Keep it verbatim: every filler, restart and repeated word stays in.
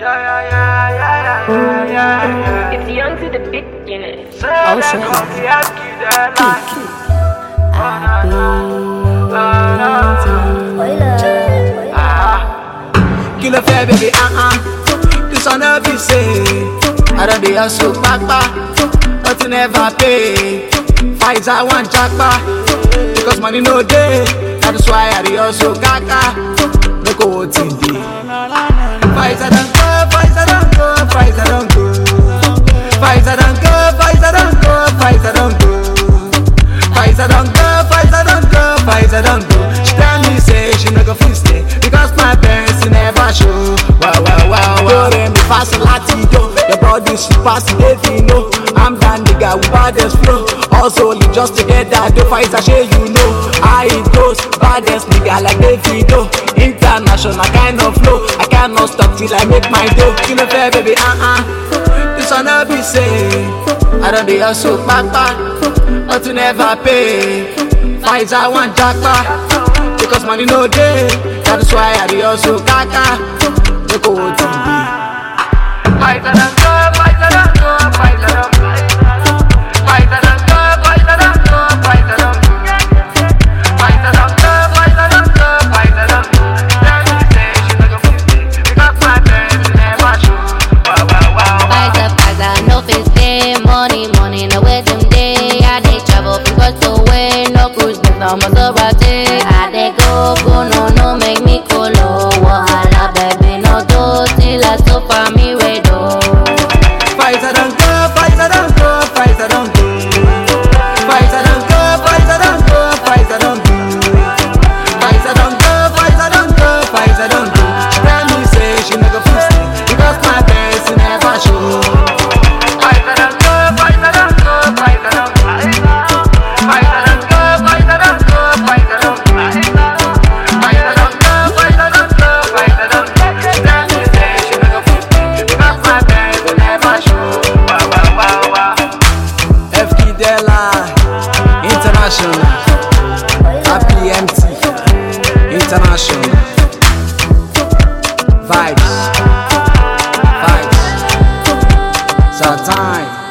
yeah, yeah, yeah, yeah, yeah. It's young to the beginning. Oh shit. Kill a fair baby, uh-uh. This one of you say I don't be a so papa, but you never pay. Fights I want jackpa, because money no day. That's why I be also kaka. No go what's in the fights I don't go, fights I don't go, fights I don't go. Fights I don't go, fights I don't go, fights I don't go. Fights I don't go, fights I don't go, fights I don't go. She tell me say she no go fit stay, because my parents never show. Wow, wow, wow, wow. Don't me fast latido. Your body super steady, no. I'm that nigga with baddest flow. Also, live just together, the fights I share, you know. I it goes, baddest nigga like Davido. International kind of flow. I cannot stop till I make my dough. Kill a fair baby, uh-uh. This one I be say I don't be a so papa, but you never pay. Fights I want jackpa, because money no day. That's why I be also kaka. Look what you be. Fights I don't go, fights I don't go, fights I don't go. Fights I don't go, fights I don't go, fights I don't go. Fights I don't go, fights I don't go, fights I don't go. Tell me say she no go fit stay, because my parents never show. Wow, wow, wow. Fights I, fights I, no fit stay. Money, money, no way them day. I dey travel because the way no cruise, but now my sobriety. I dey go, go, no, no, make me colo. Wahala, baby, no do till I so far me redo. Fights I don't go, fights I don't go, fights I don't go. Fights I don't go, fights I don't go, fights I don't go. Fights I don't go, fights I don't go, fights I don't go. She tell me say she no go fit stay, because my parents never show. Fights I don't go, fights I don't go, fights I don't go. Fights I don't go, fights I don't go, fights I don't go. Fights I don't go, fights I don't go, fights I don't go. She tell me say she no go fit stay, because my parents never show. Wow, wow, wow, wow. F K Della International, Happy M T International. Vibes, vibes. It's our time.